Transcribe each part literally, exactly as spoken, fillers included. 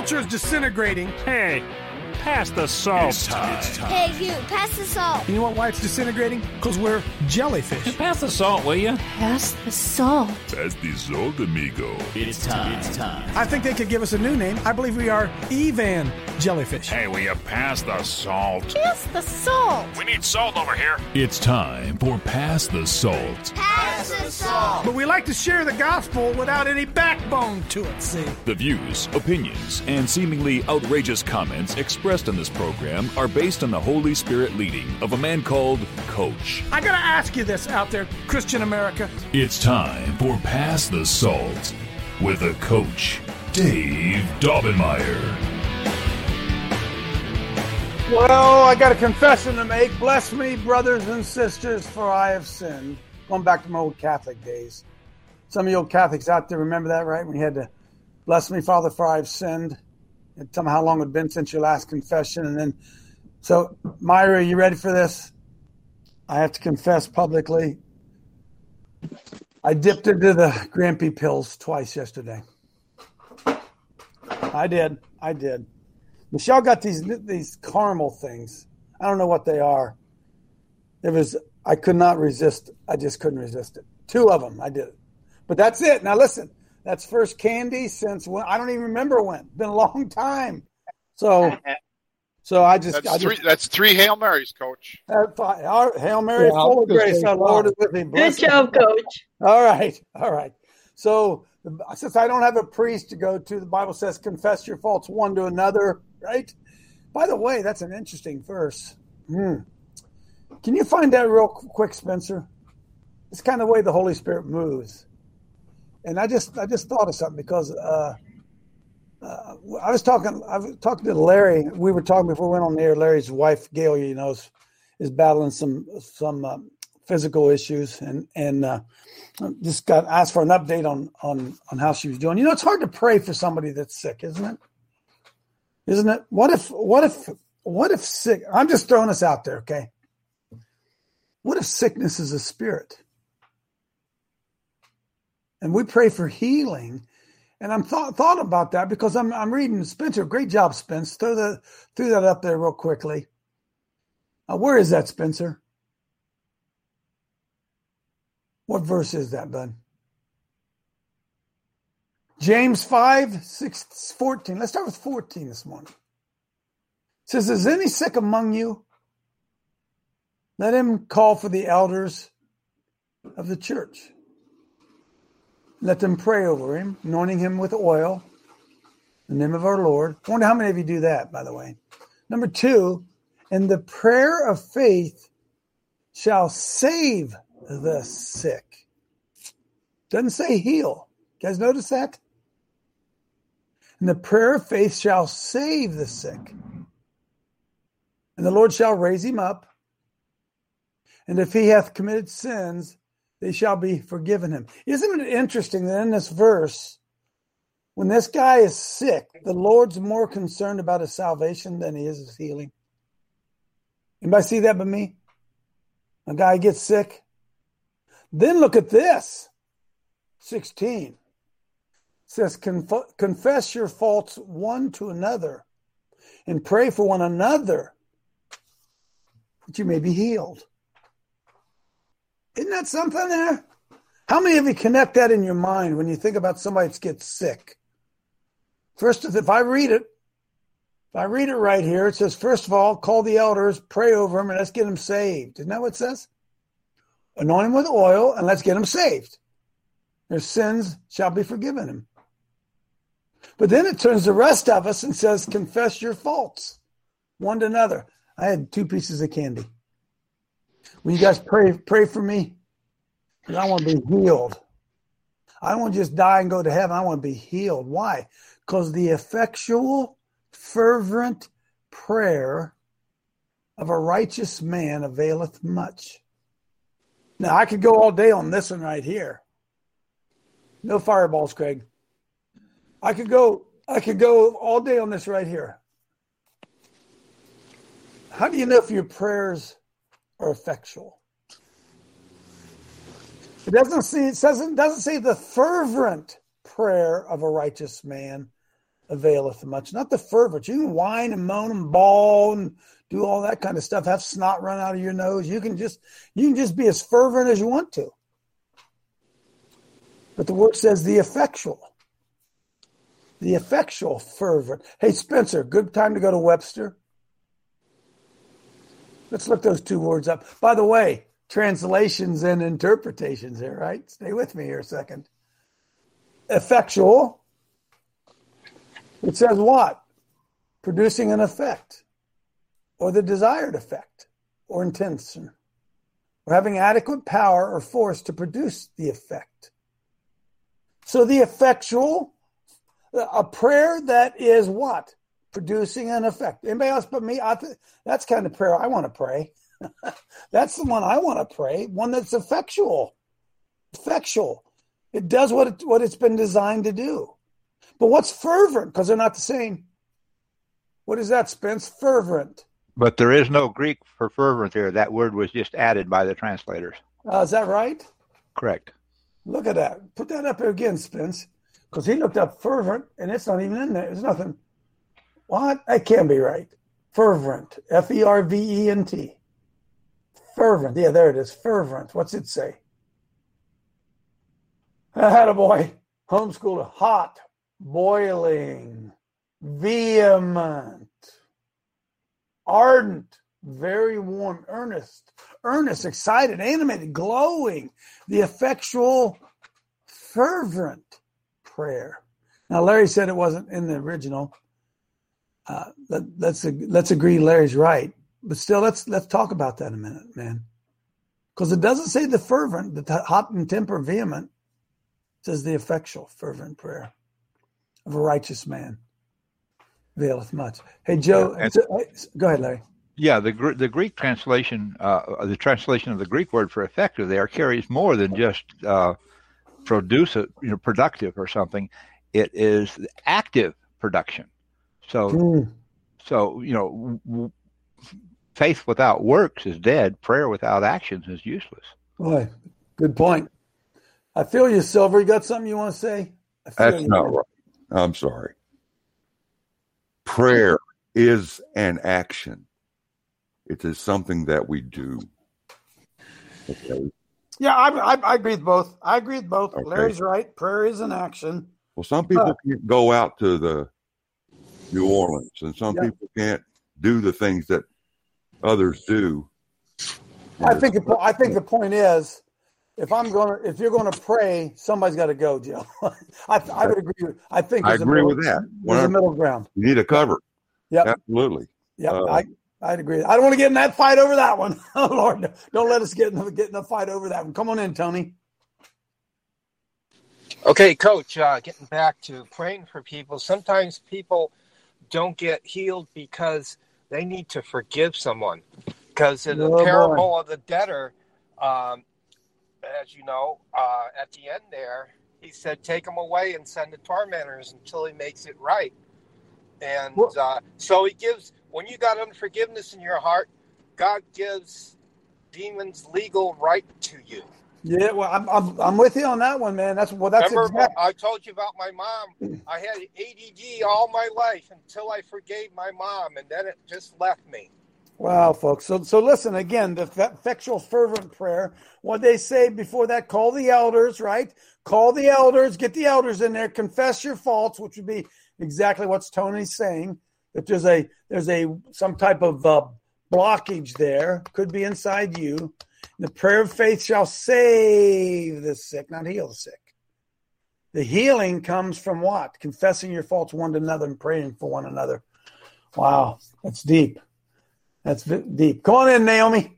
culture is disintegrating. Hey, pass the salt. It's time. It's time. Hey, you, pass the salt. You know what, why it's disintegrating? Because we're jellyfish. Pass the salt, will you? Pass the salt. Pass the salt, amigo. It's time. It's time. I think they could give us a new name. I believe we are Evan Jellyfish. Hey, will you pass the salt? Pass the salt. We need salt over here. It's time for Pass the Salt. Pass the salt. But we like to share the gospel without any backbone to it, see? The views, opinions, and seemingly outrageous comments expressed in this program are based on the Holy Spirit leading of a man called Coach. I gotta ask you this out there, Christian America. It's time for Pass the Salt with a Coach, Dave Daubenmire. Well, I got a confession to make. Bless me, brothers and sisters, for I have sinned. Going back to my old Catholic days. Some of you old Catholics out there remember that, right? When you had to, bless me, Father, for I have sinned. And tell me how long it had been since your last confession. And then, so, Myra, are you ready for this? I have to confess publicly. I dipped into the Grampy pills twice yesterday. I did. I did. Michelle got these these caramel things. I don't know what they are. It was, I could not resist. I just couldn't resist it. Two of them, I did it. But that's it. Now listen, that's first candy since when, I don't even remember when. It's been a long time. So, so I just. That's, I three, just, that's three Hail Marys, Coach. Uh, Hail Mary, Yeah, full of grace. say Our Lord is with thee. Good job, Coach. All right. All right. So since I don't have a priest to go to, the Bible says, confess your faults one to another, right? By the way, that's an interesting verse. Hmm. Can you find that real quick, Spencer? It's kind of the way the Holy Spirit moves. And I just I just thought of something because uh, uh, I was talking I was talking to Larry. We were talking before we went on the air. Larry's wife, Gail, you know, is, is battling some some um, physical issues, and and uh, just got asked for an update on on on how she was doing. You know, it's hard to pray for somebody that's sick, isn't it? Isn't it? What if what if what if sick? I'm just throwing this out there, okay? What if sickness is a spirit? And we pray for healing. And I'm thought thought about that because I'm I'm reading Spencer. Great job, Spence. Throw that throw that up there real quickly. Uh, where is that, Spencer? What verse is that, bud? James five, six, fourteen. Let's start with fourteen this morning. It says, is any sick among you? Let him call for the elders of the church. Let them pray over him, anointing him with oil, in the name of our Lord. I wonder how many of you do that, by the way. Number two, and the prayer of faith shall save the sick. Doesn't say heal. You guys notice that? And the prayer of faith shall save the sick. And the Lord shall raise him up. And if he hath committed sins, they shall be forgiven him. Isn't it interesting that in this verse, when this guy is sick, the Lord's more concerned about his salvation than he is his healing? Anybody see that but me? A guy gets sick. Then look at this. sixteen. It says, Conf- confess your faults one to another and pray for one another that you may be healed. Isn't that something there? How many of you connect that in your mind when you think about somebody that gets sick? First, if I read it, if I read it right here, it says, first of all, call the elders, pray over them, and let's get them saved. Isn't that what it says? Anoint him with oil, and let's get him saved. Their sins shall be forgiven him. But then it turns the rest of us and says, confess your faults one to another. I had two pieces of candy. Will you guys pray pray for me? Because I want to be healed. I don't want to just die and go to heaven. I want to be healed. Why? Because the effectual, fervent prayer of a righteous man availeth much. Now, I could go all day on this one right here. No fireballs, Craig. I could go, I could go all day on this right here. How do you know if your prayers are effectual? It doesn't say, it doesn't, doesn't say the fervent prayer of a righteous man availeth much. Not the fervent. You can whine and moan and bawl and do all that kind of stuff. Have snot run out of your nose. You can just you can just be as fervent as you want to. But the word says the effectual. The effectual fervent. Hey, Spencer, good time to go to Webster. Let's look those two words up. By the way, translations and interpretations here, right? Stay with me here a second. Effectual. It says what? Producing an effect, or the desired effect, or intention, or having adequate power or force to produce the effect. So the effectual, a prayer that is what? Producing an effect. Anybody else but me? I th- that's kind of prayer I want to pray. That's the one I want to pray. One that's effectual. Effectual. It does what it, what it's been designed to do. But what's fervent? Because they're not the same. What is that, Spence? Fervent. But there is no Greek for fervent there. That word was just added by the translators. Uh, is that right? Correct. Look at that. Put that up here again, Spence. Because he looked up fervent, and it's not even in there. There's nothing. What? That can't be right. Fervent. F E R V E N T. Fervent. Yeah, there it is. Fervent. What's it say? Attaboy. Homeschooler. Hot. Boiling. Vehement. Ardent. Very warm. Earnest. Earnest. Excited. Animated. Glowing. The effectual, fervent prayer. Now, Larry said it wasn't in the original. Uh, let, let's let's agree Larry's right, but still let's let's talk about that in a minute, man, because it doesn't say the fervent, the hot and temper, vehement. It says the effectual, fervent prayer of a righteous man availeth much. Hey, Joe, yeah, and, so, go ahead, Larry. Yeah, the the Greek translation, uh, the translation of the Greek word for effective there carries more than just uh, produce, a, you know, productive or something. It is active production. So, mm. so you know, w- faith without works is dead. Prayer without actions is useless. Boy, good point. I feel you, Silver. You got something you want to say? I feel That's you. not right. I'm sorry. Prayer is an action. It is something that we do. Okay. Yeah, I, I, I agree with both. I agree with both. Okay. Larry's right. Prayer is an action. Well, some people Uh, can't go out to the New Orleans, and some Yeah. people can't do the things that others do. I think the, po- I think the point is, if I'm going to, if you're going to pray, somebody's got to go, Joe. I, I would agree. With, I think I there's a agree middle- with that. There's a middle ground. You need a cover. Yep. Absolutely. Yep. Uh, I I'd agree. I don't want to get in that fight over that one. Oh Lord, don't let us get in, get in a fight over that one. Come on in, Tony. Okay, Coach, uh, getting back to praying for people. Sometimes people don't get healed because they need to forgive someone. Because in the Oh, boy. parable of the debtor, um, as you know, uh, at the end there, he said, take them away and send the tormentors until he makes it right. And Well- uh, so he gives, when you got unforgiveness in your heart, God gives demons legal right to you. Yeah, well, I'm I'm, I'm with you on that one, man. That's well, that's Remember, exact. I told you about my mom. I had A D D all my life until I forgave my mom, and then it just left me. Wow, folks. So so listen again. The effectual, fervent prayer. What they say before that? Call the elders, right? Call the elders. Get the elders in there. Confess your faults, which would be exactly what Tony's saying. If there's a there's a some type of uh, blockage there, could be inside you. The prayer of faith shall save the sick, not heal the sick. The healing comes from what? Confessing your faults one to another and praying for one another. Wow, that's deep. That's deep. Come on in, Naomi.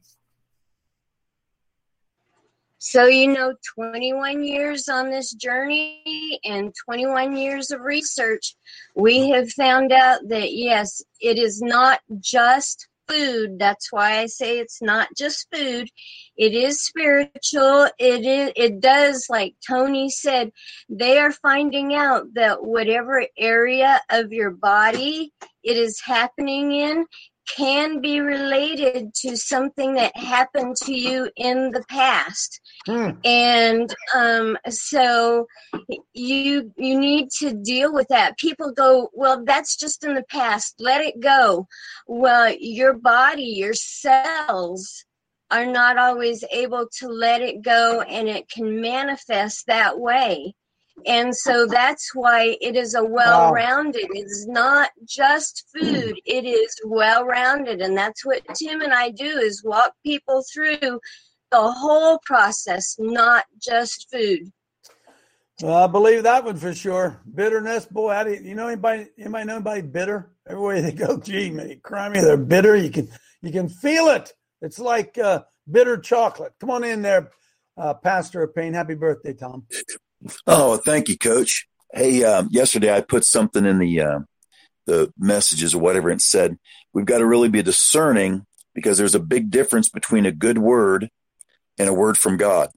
So, you know, twenty-one years on this journey and twenty-one years of research, we have found out that, yes, it is not just food. That's why I say it's not just food. It is spiritual. It is, it does, like Tony said, they are finding out that whatever area of your body it is happening in, can be related to something that happened to you in the past. Hmm. And um, so you you need to deal with that. People go, well, that's just in the past. Let it go. Well, your body, your cells are not always able to let it go, and it can manifest that way. And so that's why it is a well-rounded. It's not just food. It is well-rounded. And that's what Tim and I do, is walk people through the whole process, not just food. Well, I believe that one for sure. Bitterness, boy, how do you, you know anybody, anybody know anybody bitter? Everywhere they go, gee, man, crimey, they're bitter. You can, you can feel it. It's like uh, bitter chocolate. Come on in there, uh, Pastor of Pain. Happy birthday, Tom. Oh, thank you, Coach. Hey, um, yesterday I put something in the uh, the messages or whatever, and said we've got to really be discerning, because there's a big difference between a good word and a word from God.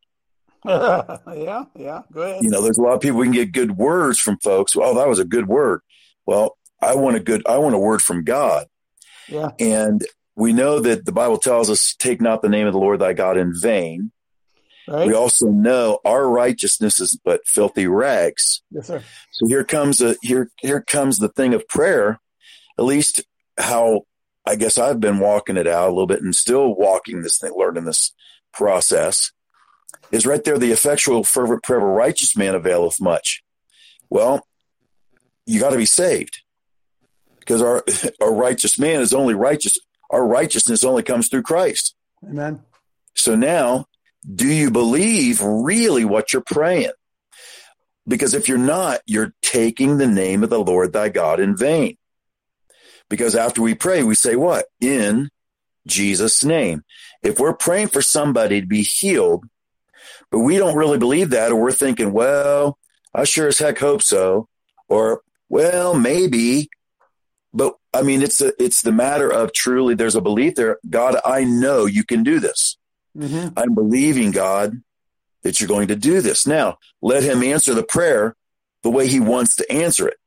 yeah, yeah, go ahead. You know, there's a lot of people, we can get good words from folks. Oh, that was a good word. Well, I want a good, I want a word from God. Yeah. And we know that the Bible tells us, take not the name of the Lord thy God in vain. Right. We also know our righteousness is but filthy rags. Yes, sir. So here comes a here here comes the thing of prayer. At least how I guess I've been walking it out a little bit, and still walking this thing, learning this process, is right there. The effectual fervent prayer of a righteous man availeth much. Well, you got to be saved, because our our righteous man is only righteous. Our righteousness only comes through Christ. Amen. So now, do you believe really what you're praying? Because if you're not, you're taking the name of the Lord thy God in vain. Because after we pray, we say what? In Jesus' name. If we're praying for somebody to be healed, but we don't really believe that, or we're thinking, well, I sure as heck hope so, or, well, maybe. But I mean, it's a, it's the matter of truly there's a belief there. God, I know you can do this. Mm-hmm. I'm believing, God, that you're going to do this. Now, let him answer the prayer the way he wants to answer it.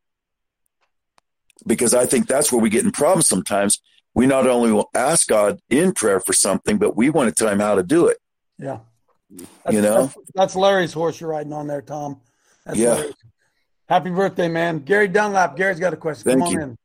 Because I think that's where we get in problems sometimes. We not only will ask God in prayer for something, but we want to tell him how to do it. Yeah. That's, you know? That's, that's Larry's horse you're riding on there, Tom. That's yeah. Larry's. Happy birthday, man. Gary Dunlap. Gary's got a question. Thank Come on you. in.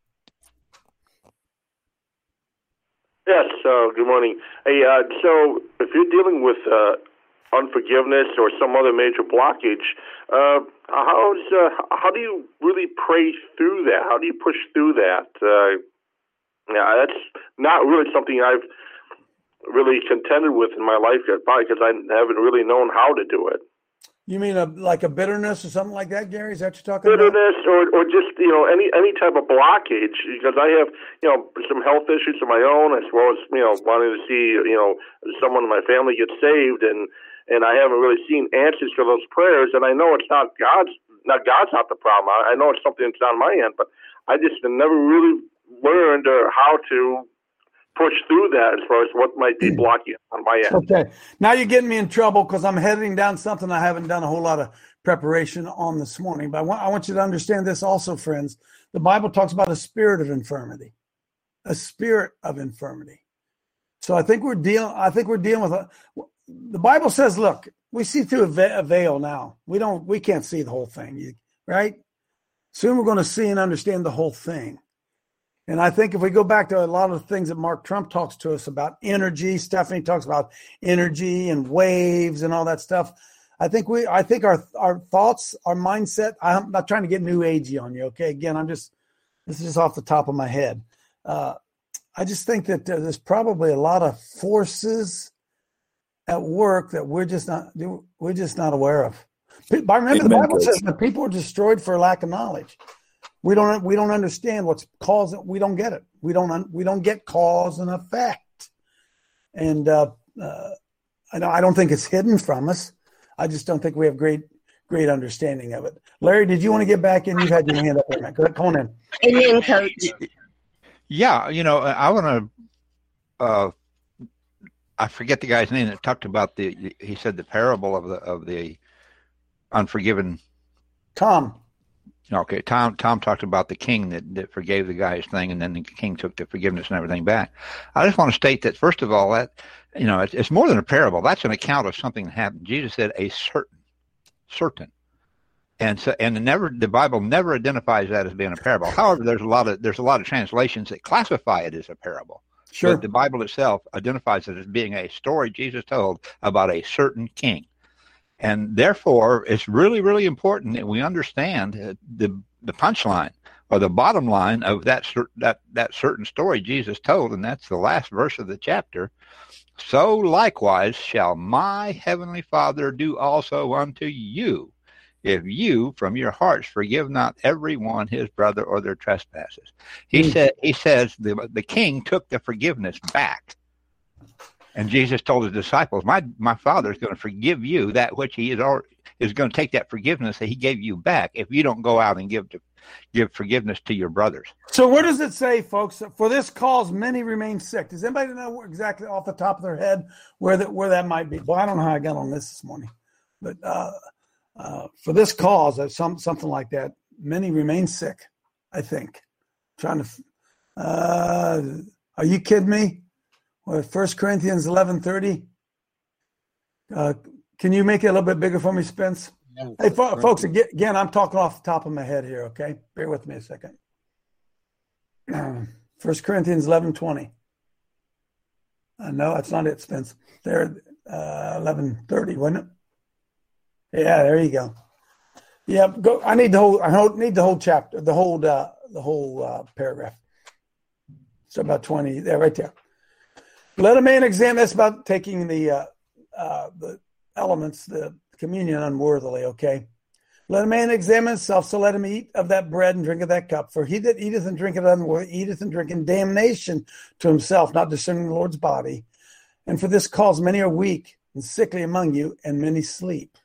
Yes, uh, good morning. Hey, uh, so if you're dealing with uh, unforgiveness or some other major blockage, uh, how's, uh, how do you really pray through that? How do you push through that? Uh, yeah, that's not really something I've really contended with in my life yet, probably because I haven't really known how to do it. You mean a, like a bitterness or something like that, Gary? Is that what you're talking bitterness about? or, or just, you know, any any type of blockage, because I have, you know, some health issues of my own, as well as, you know, wanting to see, you know, someone in my family get saved, and, and I haven't really seen answers for those prayers, and I know it's not God's, not God's not the problem. I, I know it's something that's on my end, but I just never really learned uh, how to push through that as far as what might be blocking on my end. Okay. Now you're getting me in trouble because I'm heading down something I haven't done a whole lot of preparation on this morning. But I want, I want you to understand this also, friends. The Bible talks about a spirit of infirmity, a spirit of infirmity. So I think we're dealing, I think we're dealing with a, the Bible says, look, we see through a, ve- a veil now. We don't, we can't see the whole thing, you, right? Soon we're going to see and understand the whole thing. And I think if we go back to a lot of the things that Mark Trump talks to us about, energy, Stephanie talks about energy and waves and all that stuff. I think we, I think our our thoughts, our mindset. I'm not trying to get new agey on you, okay? Again, I'm just, this is just off the top of my head. Uh, I just think that there's probably a lot of forces at work that we're just not, we're just not aware of. But remember, the Bible says that people are destroyed for lack of knowledge. We don't we don't understand what's causing. We don't get it. We don't we don't get cause and effect. And uh, uh, I don't I don't think it's hidden from us. I just don't think we have great great understanding of it. Larry, did you want to get back in? You've had your hand up there, man. Go ahead, come on in. Amen, Coach. Yeah, you know, I want to. Uh, I forget the guy's name that talked about the. He said the parable of the of the unforgiven. Tom. Okay, Tom. Tom talked about the king that, that forgave the guy's thing, and then the king took the forgiveness and everything back. I just want to state that first of all, that you know, it's, it's more than a parable. That's an account of something that happened. Jesus said a certain, certain, and so and the never the Bible never identifies that as being a parable. However, there's a lot of there's a lot of translations that classify it as a parable. Sure. But the Bible itself identifies it as being a story Jesus told about a certain king. And therefore, it's really, really important that we understand the the punchline or the bottom line of that cer- that that certain story Jesus told, and that's the last verse of the chapter. So likewise shall my heavenly Father do also unto you, if you from your hearts forgive not every one his brother or their trespasses. He mm. said. He says the the king took the forgiveness back. And Jesus told his disciples, my my Father is going to forgive you that which he is already, is going to take that forgiveness that he gave you back if you don't go out and give to, give forgiveness to your brothers. So where does it say, folks, for this cause many remain sick? Does anybody know exactly off the top of their head where that where that might be? Well, I don't know how I got on this this morning. But uh, uh, for this cause, uh, some, something like that, many remain sick, I think. I'm trying to, uh, are you kidding me? Well, First Corinthians eleven thirty. Uh, can you make it a little bit bigger for me, Spence? Yeah. Hey, fo- folks, again, I'm talking off the top of my head here, okay? Bear with me a second. First Corinthians eleven twenty. Uh, no, that's not it, Spence. There, uh, eleven thirty, wasn't it? Yeah, there you go. Yeah, go. I need the whole. I need the whole chapter, the whole, uh, the whole uh, paragraph. So about twenty there, right there. Let a man examine. That's about taking the uh, uh, the elements, the communion unworthily. Okay. Let a man examine himself, so let him eat of that bread and drink of that cup. For he that eateth and drinketh unworthily eateth and drinketh damnation to himself, not discerning the Lord's body. And for this cause many are weak and sickly among you, and many sleep.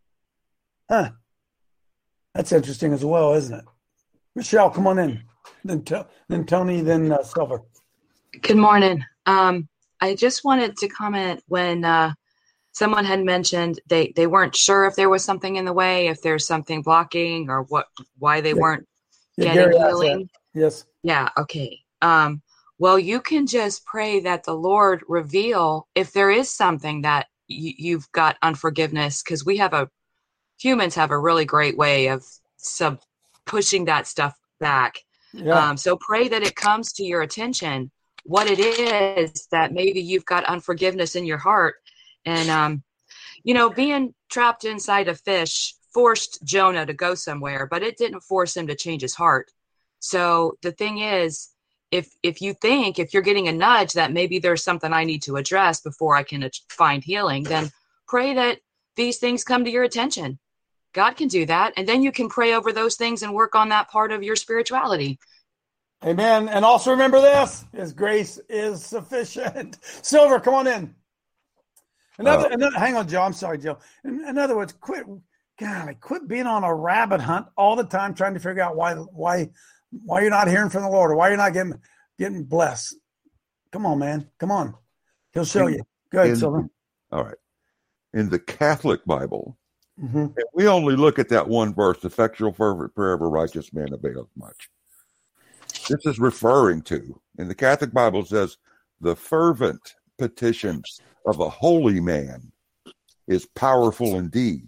Huh. That's interesting as well, isn't it? Michelle, come on in. Then, then Tony, then uh, Silver. Good morning. Um, I just wanted to comment when uh, someone had mentioned they, they weren't sure if there was something in the way, if there's something blocking, or what why they yeah. weren't yeah, getting Gary healing. Yes. Yeah. Okay. Um, well, you can just pray that the Lord reveal if there is something that y- you've got unforgiveness, because we have a humans have a really great way of sub pushing that stuff back. Yeah. Um, so pray that it comes to your attention what it is that maybe you've got unforgiveness in your heart. And, um, you know, being trapped inside a fish forced Jonah to go somewhere, but it didn't force him to change his heart. So the thing is, if if you think, if you're getting a nudge that maybe there's something I need to address before I can find healing, then pray that these things come to your attention. God can do that. And then you can pray over those things and work on that part of your spirituality. Amen. And also remember this, his grace is sufficient. Silver, come on in. Another, uh, another hang on, Joe. I'm sorry, Joe. In, in other words, quit, God, quit being on a rabbit hunt all the time trying to figure out why why why you're not hearing from the Lord or why you're not getting getting blessed. Come on, man. Come on. He'll show in, you. Go ahead, in, Silver. All right. In the Catholic Bible, mm-hmm. we only look at that one verse, effectual fervent prayer of a righteous man availeth much. This is referring to, in the Catholic Bible, it says, the fervent petitions of a holy man is powerful indeed.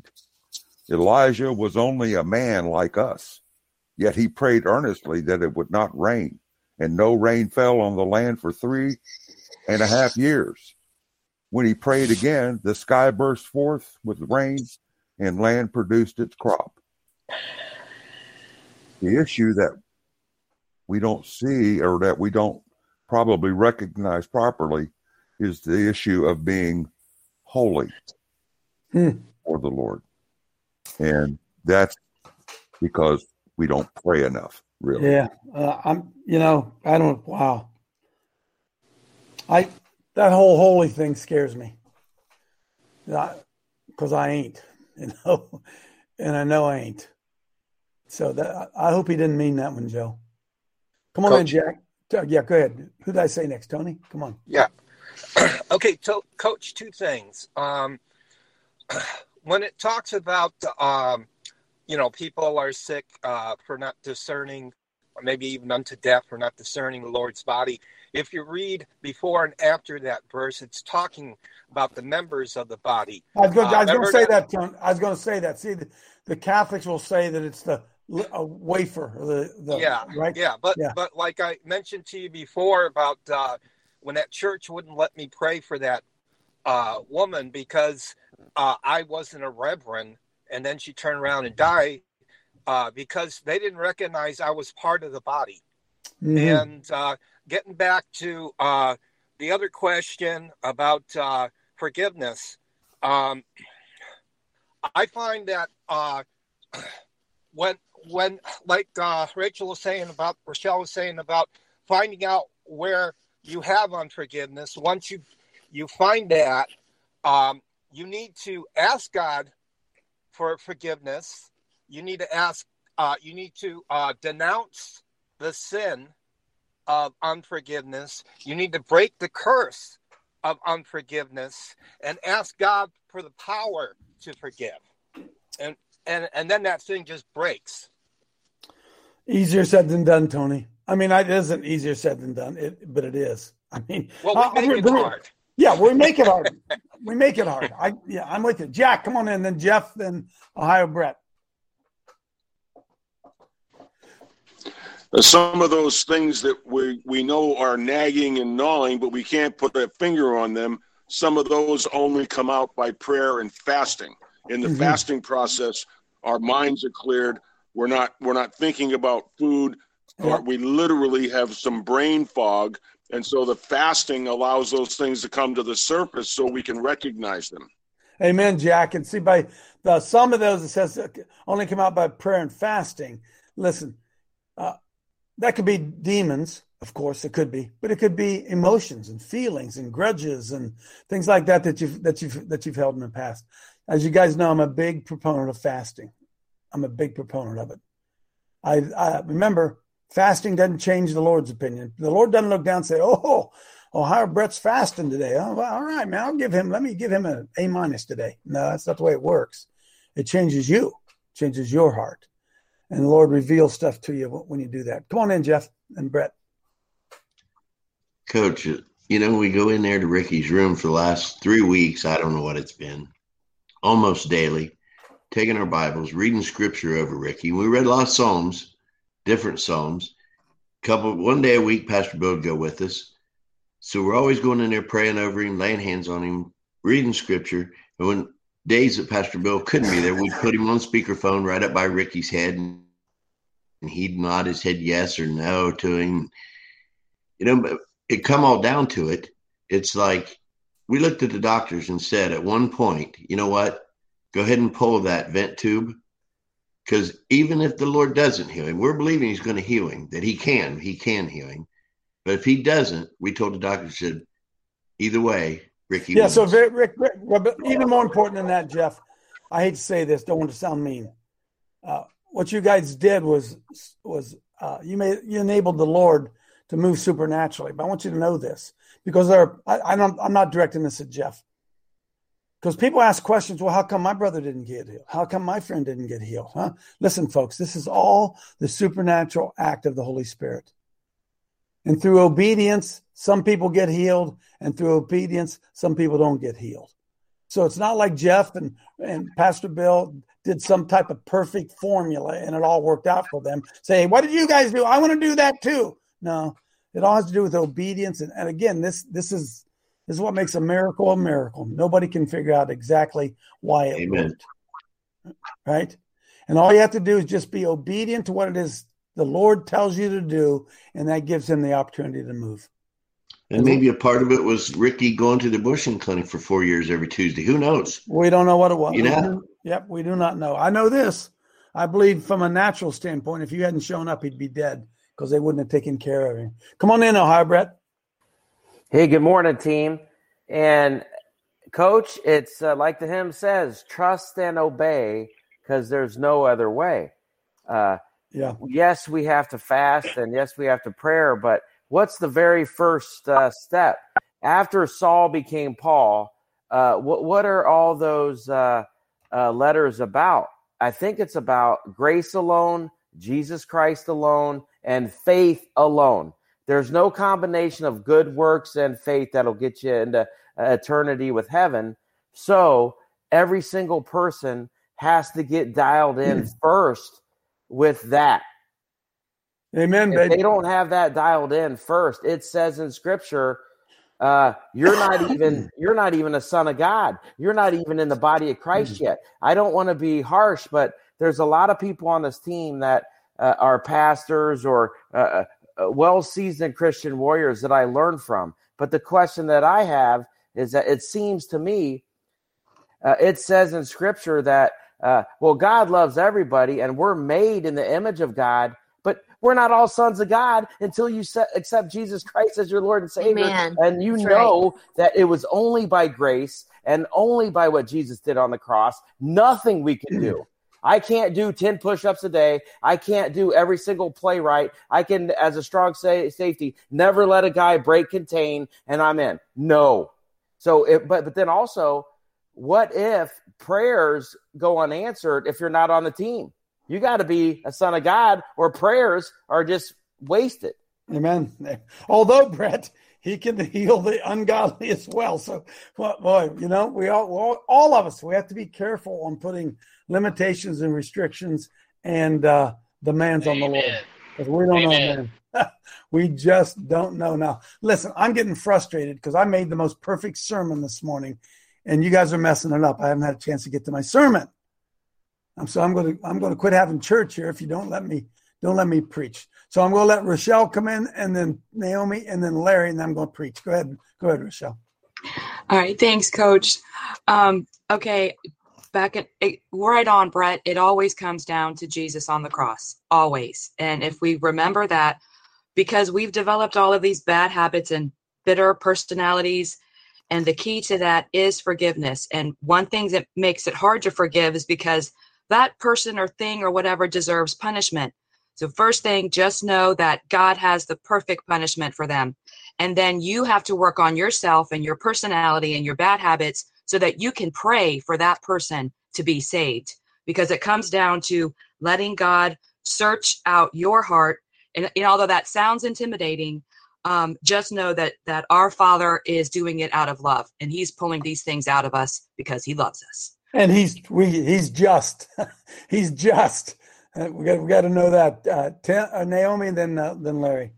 Elijah was only a man like us, yet he prayed earnestly that it would not rain, and no rain fell on the land for three and a half years. When he prayed again, the sky burst forth with rain, and land produced its crop. The issue that we don't see, or that we don't probably recognize properly, is the issue of being holy hmm. for the Lord. And that's because we don't pray enough, really. Yeah. Uh, I'm, you know, I don't, wow. I, that whole holy thing scares me. Because I, I ain't, you know, and I know I ain't. So that, I hope he didn't mean that one, Joe. Come on Coach. in, Jack. Yeah, go ahead. Who did I say next, Tony? Come on. Yeah. Okay, so, Coach, two things. Um, when it talks about, um, you know, people are sick uh, for not discerning, or maybe even unto death for not discerning the Lord's body. If you read before and after that verse, it's talking about the members of the body. I was going, uh, I was going to say that, John. I was going to say that. See, the, the Catholics will say that it's the a wafer. The, the yeah, right? Yeah, but yeah. but like I mentioned to you before about uh, when that church wouldn't let me pray for that uh, woman because uh, I wasn't a reverend, and then she turned around and died uh, because they didn't recognize I was part of the body. Mm-hmm. And uh, getting back to uh, the other question about uh, forgiveness, um, I find that uh, when when like uh, Rachel was saying about Rochelle was saying about finding out where you have unforgiveness, once you you find that, um, you need to ask God for forgiveness. You need to ask. Uh, you need to uh, denounce the sin of unforgiveness. You need to break the curse of unforgiveness and ask God for the power to forgive. And and and then that thing just breaks. Easier said than done, Tony. I mean, it isn't easier said than done, it, but it is. I mean, well, we make uh, it hard. Yeah, we make it hard. we make it hard. I yeah, I'm with you. Jack, come on in. Then Jeff, then Ohio Brett. Some of those things that we, we know are nagging and gnawing, but we can't put a finger on them. Some of those only come out by prayer and fasting. In the mm-hmm. fasting process, our minds are cleared. We're not we're not thinking about food, or we literally have some brain fog. And so the fasting allows those things to come to the surface so we can recognize them. Amen, Jack. And see, by the, some of those, it says only come out by prayer and fasting. Listen, uh, that could be demons, of course, it could be, but it could be emotions and feelings and grudges and things like that that you've that you've that you've held in the past. As you guys know, I'm a big proponent of fasting. I'm a big proponent of it. I, I remember fasting doesn't change the Lord's opinion. The Lord doesn't look down and say, "Oh, Ohio Brett's fasting today. Oh, well, all right, man. I'll give him. Let me give him an A minus today." No, that's not the way it works. It changes you, it changes your heart. And the Lord reveals stuff to you when you do that. Come on in, Jeff and Brett. Coach, you know, we go in there to Ricky's room for the last three weeks. I don't know what it's been. Almost daily, taking our Bibles, reading scripture over Ricky. We read a lot of Psalms, different Psalms. Couple, one day a week, Pastor Bill would go with us. So we're always going in there praying over him, laying hands on him, reading scripture. And when days that Pastor Bill couldn't be there, we'd put him on speakerphone right up by Ricky's head, and and he'd nod his head yes or no to him. You know, it come all down to it. It's like we looked at the doctors and said at one point, you know what? Go ahead and pull that vent tube, because even if the Lord doesn't heal him, we're believing he's going to heal him, that he can, he can heal him. But if he doesn't, we told the doctor, said, either way, Ricky Yeah, wins. so Rick, Rick, Rick, but even more important than that, Jeff, I hate to say this, don't want to sound mean. Uh, what you guys did was was uh, you made you enabled the Lord to move supernaturally. But I want you to know this, because there, I, I don't, I'm not directing this at Jeff, because people ask questions. Well, how come my brother didn't get healed? How come my friend didn't get healed? Huh? Listen, folks, this is all the supernatural act of the Holy Spirit. And through obedience, some people get healed, and through obedience, some people don't get healed. So it's not like Jeff and, and Pastor Bill did some type of perfect formula and it all worked out for them. Say, what did you guys do? I want to do that too. No, it all has to do with obedience. And, and again, this this is this is what makes a miracle a miracle. Nobody can figure out exactly why it Amen. worked. Right? And all you have to do is just be obedient to what it is the Lord tells you to do, and that gives him the opportunity to move. And maybe a part of it was Ricky going to the abortion clinic for four years every Tuesday. Who knows? We don't know what it was. You know? Yep, we do not know. I know this. I believe from a natural standpoint, if you hadn't shown up, he'd be dead because they wouldn't have taken care of him. Come on in, Ohio Brett. Hey, good morning, team. And, Coach, it's uh, like the hymn says, trust and obey because there's no other way. Uh, yeah. Yes, we have to fast, and yes, we have to pray, but what's the very first uh, step? After Saul became Paul, uh, what, what are all those uh, uh, letters about? I think it's about grace alone, Jesus Christ alone, and faith alone. There's no combination of good works and faith that'll get you into eternity with heaven. So every single person has to get dialed in first with that. Amen, if baby. they don't have that dialed in first, it says in Scripture, uh, you're not even you're not even a son of God. You're not even in the body of Christ yet. I don't want to be harsh, but there's a lot of people on this team that uh, are pastors or uh, uh, well-seasoned Christian warriors that I learn from. But the question that I have is that it seems to me, uh, it says in Scripture that, uh, well, God loves everybody, and we're made in the image of God, but we're not all sons of God until you set, accept Jesus Christ as your Lord and Savior. Amen. And you That's know right. that it was only by grace and only by what Jesus did on the cross. Nothing we can do. I can't do ten push-ups a day. I can't do every single play right. I can, as a strong sa- safety, never let a guy break contain, and I'm in. No. So, if, but but then also, what if prayers go unanswered if you're not on the team? You got to be a son of God, or prayers are just wasted. Amen. Although, Brett, he can heal the ungodly as well. So, well, boy, you know, we all, all, all of us, we have to be careful on putting limitations and restrictions and uh, demands Amen. On the Lord. Because we don't Amen. Know, man. We just don't know. Now, listen, I'm getting frustrated because I made the most perfect sermon this morning, and you guys are messing it up. I haven't had a chance to get to my sermon. Um, so I'm going to I'm going to quit having church here if you don't let me don't let me preach. So I'm going to let Rochelle come in, and then Naomi, and then Larry, and then I'm going to preach. Go ahead, go ahead, Rochelle. All right, thanks, Coach. Um, okay, back at right on, Brett. It always comes down to Jesus on the cross, always. And if we remember that, because we've developed all of these bad habits and bitter personalities, and the key to that is forgiveness. And one thing that makes it hard to forgive is because that person or thing or whatever deserves punishment. So first thing, just know that God has the perfect punishment for them. And then you have to work on yourself and your personality and your bad habits so that you can pray for that person to be saved. Because it comes down to letting God search out your heart. And, and although that sounds intimidating, um, just know that that our Father is doing it out of love. And he's pulling these things out of us because he loves us. And he's we he's just. he's just. Uh, we got we got to know that. Uh, Tim, uh, Naomi, then uh, then Larry.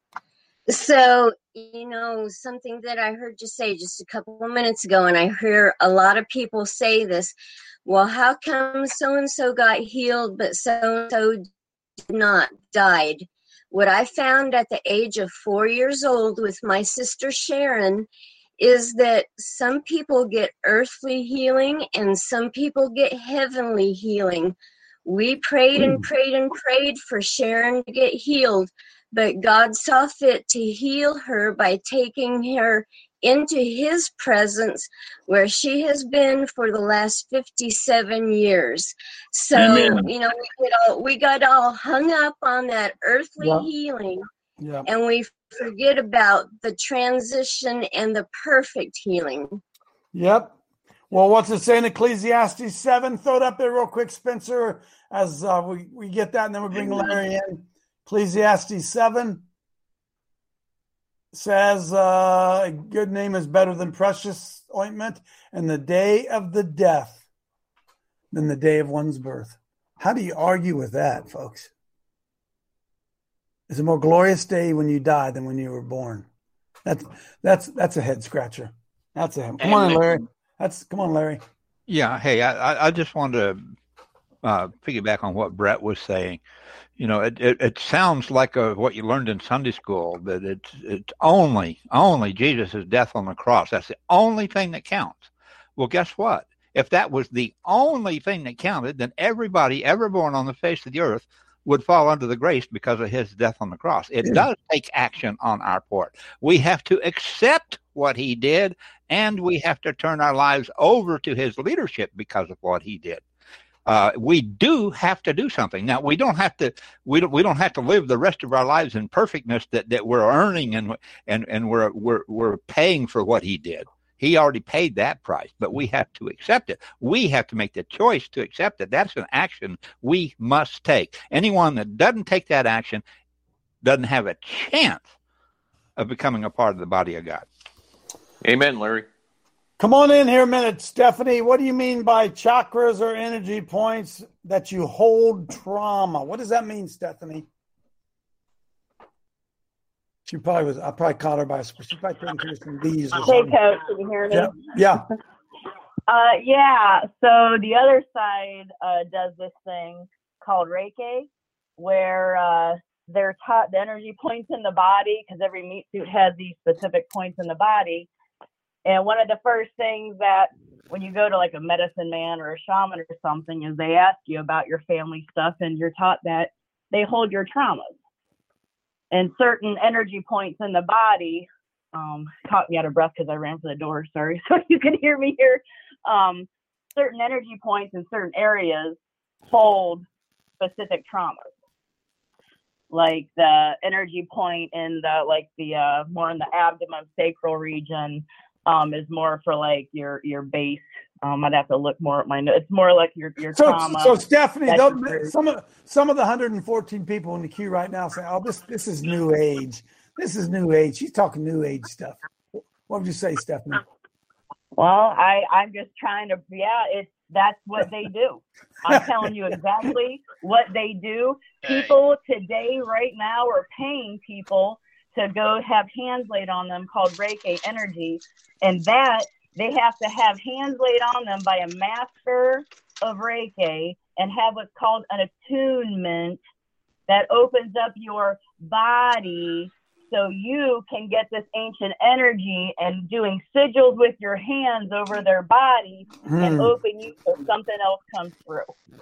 So, you know, something that I heard you say just a couple of minutes ago, and I hear a lot of people say this, well, how come so-and-so got healed, but so-and-so did not, died? What I found at the age of four years old with my sister Sharon is that some people get earthly healing and some people get heavenly healing. We prayed and prayed and prayed for Sharon to get healed, but God saw fit to heal her by taking her into his presence where she has been for the last fifty-seven years. So, Amen. you know, we got, all, we got all hung up on that earthly yep. healing, yep. and we forget about the transition and the perfect healing. Yep. Well, what's it say in Ecclesiastes seven? Throw it up there real quick, Spencer, as uh, we, we get that, and then we bring Larry in. Ecclesiastes seven says, uh, a good name is better than precious ointment, and the day of the death than the day of one's birth. How do you argue with that, folks? It's a more glorious day when you die than when you were born. That's that's that's a head scratcher. That's a come on, Larry. That's come on, Larry. Yeah. Hey, I I just wanted to uh, piggyback on what Brett was saying. You know, it, it, it sounds like a, what you learned in Sunday school, that it's it's only only Jesus' death on the cross. That's the only thing that counts. Well, guess what? If that was the only thing that counted, then everybody ever born on the face of the earth would fall under the grace because of his death on the cross. It yeah. does take action on our part. We have to accept what he did, and we have to turn our lives over to his leadership because of what he did. Uh, we do have to do something. Now, we don't have to. We don't. We don't have to live the rest of our lives in perfectness that, that we're earning and and and we're we're we're paying for what he did. He already paid that price, but we have to accept it. We have to make the choice to accept it. That's an action we must take. Anyone that doesn't take that action doesn't have a chance of becoming a part of the body of God. Amen, Larry. Come on in here a minute, Stephanie. What do you mean by chakras or energy points that you hold trauma? What does that mean, Stephanie? She probably was. I probably caught her by a. She probably couldn't hear some bees. Or Hey, something. Coach, can you hear me? Yeah. Yeah. Uh, yeah. So the other side uh, does this thing called Reiki, where uh, they're taught the energy points in the body, because every meat suit has these specific points in the body. And one of the first things that when you go to like a medicine man or a shaman or something is they ask you about your family stuff, and you're taught that they hold your traumas. And certain energy points in the body, um, caught me out of breath because I ran for the door, sorry, so you can hear me here. Um, certain energy points in certain areas hold specific traumas. Like the energy point in the, like the, uh, more in the abdomen, sacral region, um, is more for like your, your base. Um, I'd have to look more at my notes. It's more like your, your So, trauma. so Stephanie, they'll- That's- some of some of the one hundred fourteen people in the queue right now say, "Oh, this this is new age. This is new age." She's talking new age stuff. What would you say, Stephanie? Well, I, I'm just trying to, yeah, it's, that's what they do. I'm telling you exactly what they do. People today, right now, are paying people to go have hands laid on them called Reiki energy. And that, they have to have hands laid on them by a master of Reiki and have what's called an attunement that opens up your body so you can get this ancient energy, and doing sigils with your hands over their body and Hmm. open you so something else comes through.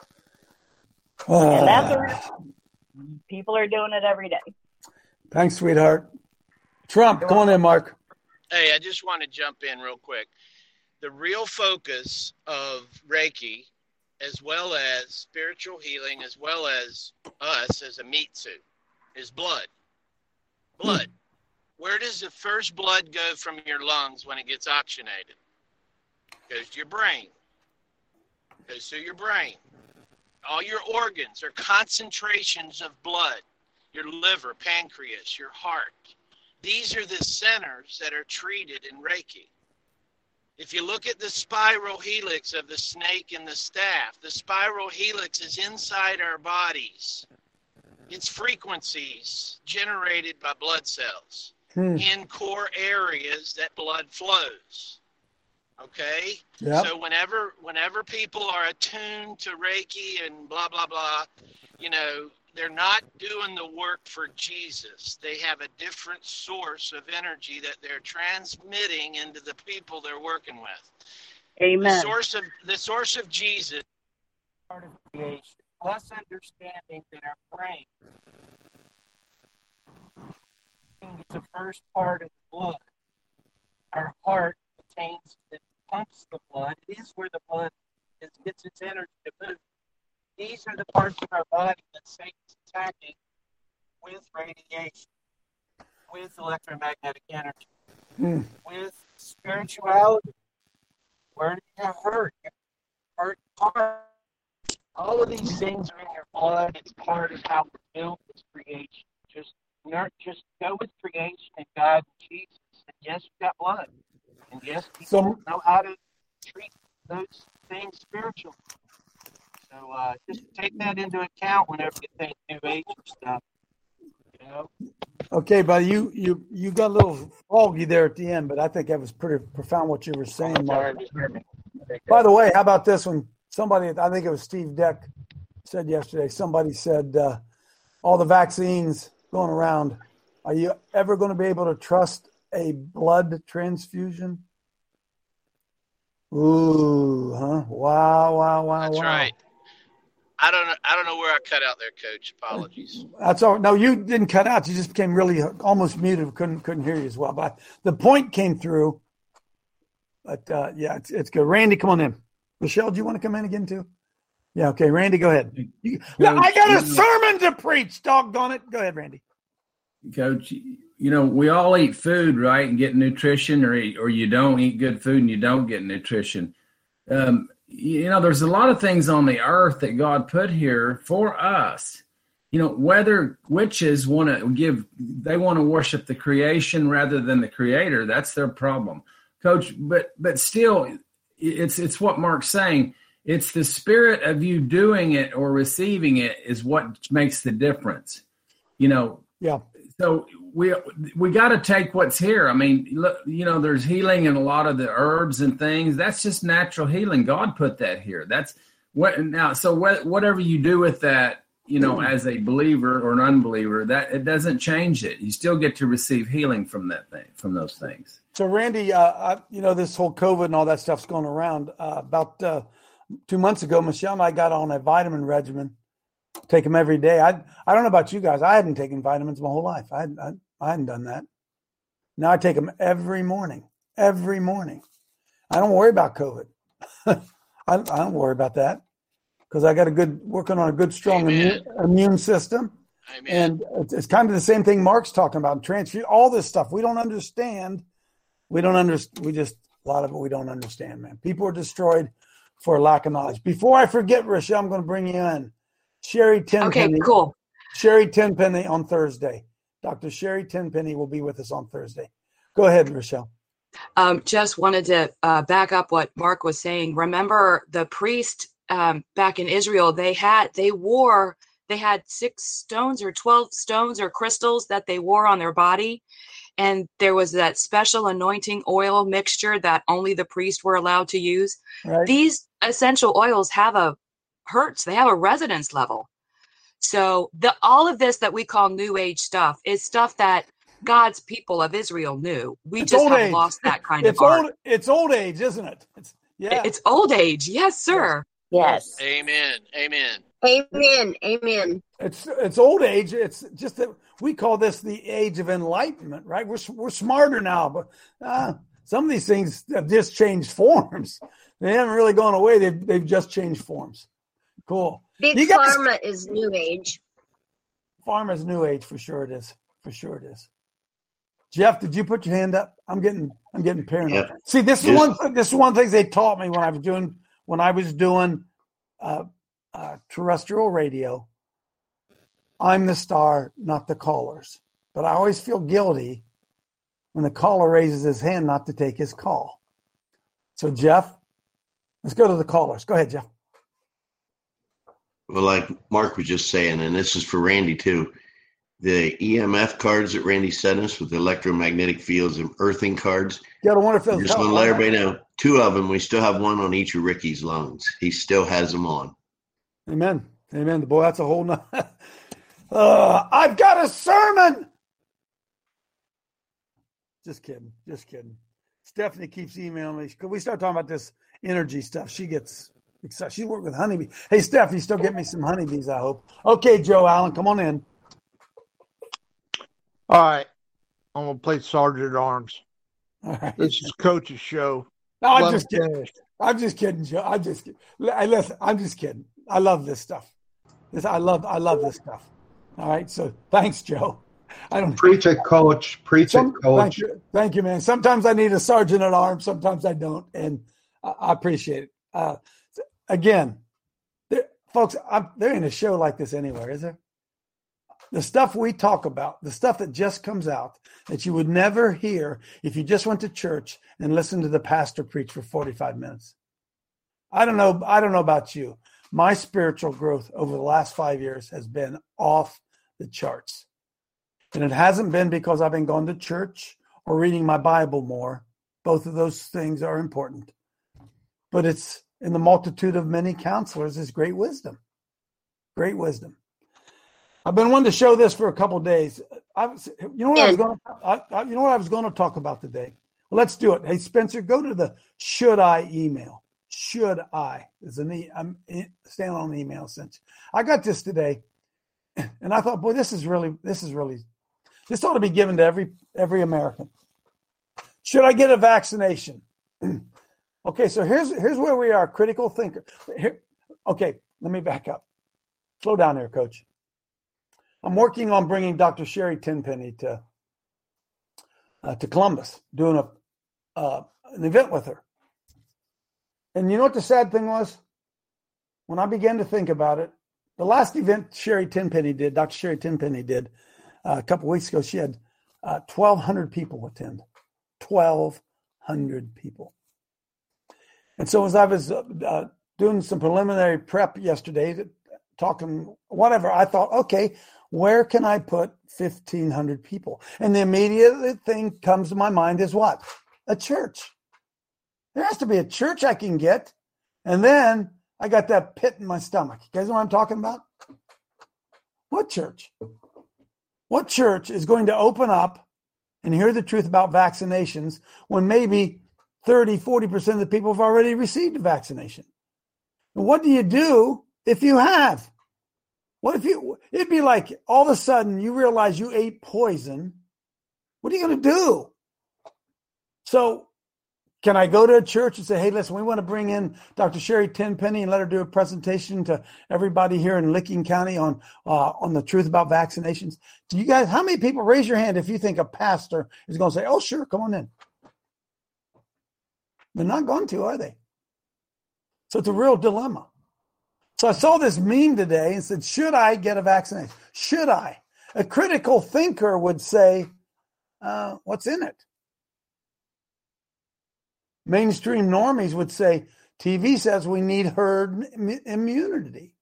Ah. And that's a, people are doing it every day. Thanks, sweetheart. Trump, come on in, Mark. Hey, I just want to jump in real quick. The real focus of Reiki, as well as spiritual healing, as well as us as a meat suit, is blood. Blood. Where does the first blood go from your lungs when it gets oxygenated? Goes to your brain. Goes to your brain. All your organs are concentrations of blood. Your liver, pancreas, your heart. These are the centers that are treated in Reiki. If you look at the spiral helix of the snake and the staff, the spiral helix is inside our bodies. It's frequencies generated by blood cells Hmm. in core areas that blood flows. Okay? Yep. So whenever whenever people are attuned to Reiki and blah, blah, blah, you know, they're not doing the work for Jesus. They have a different source of energy that they're transmitting into the people they're working with. Amen. The source of the source of Jesus, part of creation, plus understanding that our brain is the first part of the blood. Our heart contains, it pumps the blood. It is where the blood is, gets its energy to move. These are the parts of our body that Satan's attacking with radiation, with electromagnetic energy, Hmm. with spirituality. Where do you have hurt? Hurt heart. All of these things are in your blood. It's part of how we're built as creation. Just not just go with creation and God and Jesus. And yes, you got blood. And yes, people So- know how to treat those things spiritually. So uh, just take that into account whenever you think New Age stuff. You know? Okay, buddy, you you you got a little foggy there at the end, but I think that was pretty profound what you were saying, Mark. By the way, how about this one? Somebody, I think it was Steve Deck, said yesterday. Somebody said uh, all the vaccines going around. Are you ever going to be able to trust a blood transfusion? Ooh, huh? Wow, wow, wow, that's wow. right. I don't know. I don't know where I cut out there, Coach. Apologies. That's all. No, you didn't cut out. You just became really almost muted. Couldn't couldn't hear you as well. But the point came through. But uh, yeah, it's it's good. Randy, come on in. Michelle, do you want to come in again too? Yeah. Okay, Randy, go ahead. You, Coach, I got a you- sermon to preach. Doggone it. Go ahead, Randy. Coach, you know, we all eat food, right, and get nutrition, or eat, or you don't eat good food and you don't get nutrition. Um, you know, there's a lot of things on the earth that God put here for us. You know, whether witches want to give, they want to worship the creation rather than the creator. That's their problem, Coach. But but still, it's it's what Mark's saying. It's the spirit of you doing it or receiving it is what makes the difference. You know. Yeah. So we we got to take what's here. I mean, look, you know, there's healing in a lot of the herbs and things. That's just natural healing. God put that here. That's what now. So what, whatever you do with that, you know, as a believer or an unbeliever, that it doesn't change it. You still get to receive healing from that thing, from those things. So Randy, uh, I, you know, this whole COVID and all that stuff's going around. Uh, about uh, two months ago, Michelle and I got on a vitamin regimen. Take them every day. I I don't know about you guys. I hadn't taken vitamins my whole life. I I, I hadn't done that. Now I take them every morning. Every morning. I don't worry about COVID. I, I don't worry about that because I got a good working on a good strong immune, immune system. Amen. And it's, it's kind of the same thing Mark's talking about. Transfer all this stuff we don't understand. We don't understand. We just a lot of it we don't understand, man. People are destroyed for lack of knowledge. Before I forget, Rochelle, I'm going to bring you in. Sherry Tenpenny. Okay, cool. Sherry Tenpenny on Thursday. Doctor Sherry Tenpenny will be with us on Thursday. Go ahead, Rochelle. Um, just wanted to uh, back up what Mark was saying. Remember the priest um, back in Israel, they had, they wore, they had six stones or twelve stones or crystals that they wore on their body. And there was that special anointing oil mixture that only the priest were allowed to use. Right. These essential oils have a hertz. They have a resonance level. So the all of this that we call new age stuff is stuff that God's people of Israel knew. We it's just have age. lost that kind it's of art. Old, it's old age, isn't it? It's, yeah. It's old age. Yes, sir. Yes. Amen. Amen. Amen. Amen. It's it's old age. It's just that we call this the age of enlightenment, right? We're we're smarter now, but uh, some of these things have just changed forms. They haven't really gone away. They've they've just changed forms. Cool. Big you guys, pharma is new age. Pharma's new age for sure it is. For sure it is. Jeff, did you put your hand up? I'm getting I'm getting paranoid. Yep. See, this is one this is one thing they taught me when I was doing when I was doing uh, uh, terrestrial radio. I'm the star, not the callers. But I always feel guilty when the caller raises his hand not to take his call. So Jeff, let's go to the callers. Go ahead, Jeff. Well, like Mark was just saying, and this is for Randy too, the E M F cards that Randy sent us with the electromagnetic fields and earthing cards. Yeah, I wonder if just want to let everybody know, two of them, we still have one on each of Ricky's lungs. He still has them on. Amen. Amen. Boy, that's a whole nother. uh, I've got a sermon. Just kidding. Just kidding. Stephanie keeps emailing me. Could we start talking about this energy stuff? She gets excited. She worked with honeybee. Hey, Steph, you still get me some honeybees, I hope. Okay, Joe Allen, come on in. All right. I'm going to play Sergeant at Arms. All right. This is Coach's show. No, I'm Let just me kidding. finish. I'm just kidding, Joe. I'm just kidding. Listen, I'm just kidding. I love this stuff. This, I love I love this stuff. All right. So thanks, Joe. I don't preach it, coach. Preach some, it, coach. Thank you, thank you, man. Sometimes I need a sergeant at arms. Sometimes I don't, and I, I appreciate it. Uh, again, there, folks, I'm, there ain't a show like this anywhere, is there? The stuff we talk about, the stuff that just comes out that you would never hear if you just went to church and listened to the pastor preach for forty-five minutes. I don't know. I don't know about you. My spiritual growth over the last five years has been off the charts. And it hasn't been because I've been going to church or reading my Bible more. Both of those things are important. But it's in the multitude of many counselors is great wisdom. Great wisdom. I've been wanting to show this for a couple of days. I was, you know what I was going to, I, I, you know what I was going to talk about today. Well, let's do it. Hey, Spencer, go to the should I email. Should I? There's an e- I'm staying on the email since I got this today, and I thought, boy, this is really, this is really, this ought to be given to every every American. Should I get a vaccination? Okay, so here's here's where we are. Critical thinker. Here, okay, let me back up. Slow down there, Coach. I'm working on bringing Doctor Sherry Tenpenny to uh, to Columbus, doing a uh, an event with her. And you know what the sad thing was? When I began to think about it, the last event Sherry Tenpenny did, Doctor Sherry Tenpenny did uh, a couple weeks ago, she had uh, twelve hundred people attend. twelve hundred people. And so as I was uh, uh, doing some preliminary prep yesterday, talking whatever, I thought, okay, where can I put fifteen hundred people? And the immediate thing comes to my mind is what? A church. There has to be a church I can get. And then I got that pit in my stomach. You guys know what I'm talking about? What church? What church is going to open up and hear the truth about vaccinations when maybe thirty, forty percent of the people have already received a vaccination? And what do you do if you have? What if you, it'd be like all of a sudden you realize you ate poison. What are you going to do? So can I go to a church and say, hey, listen, we want to bring in Doctor Sherry Tenpenny and let her do a presentation to everybody here in Licking County on uh, on the truth about vaccinations? Do you guys, how many people, raise your hand if you think a pastor is going to say, oh, sure, come on in. They're not going to, are they? So it's a real dilemma. So I saw this meme today and said, should I get a vaccination? Should I? A critical thinker would say, uh, what's in it? Mainstream normies would say, T V says we need herd immunity.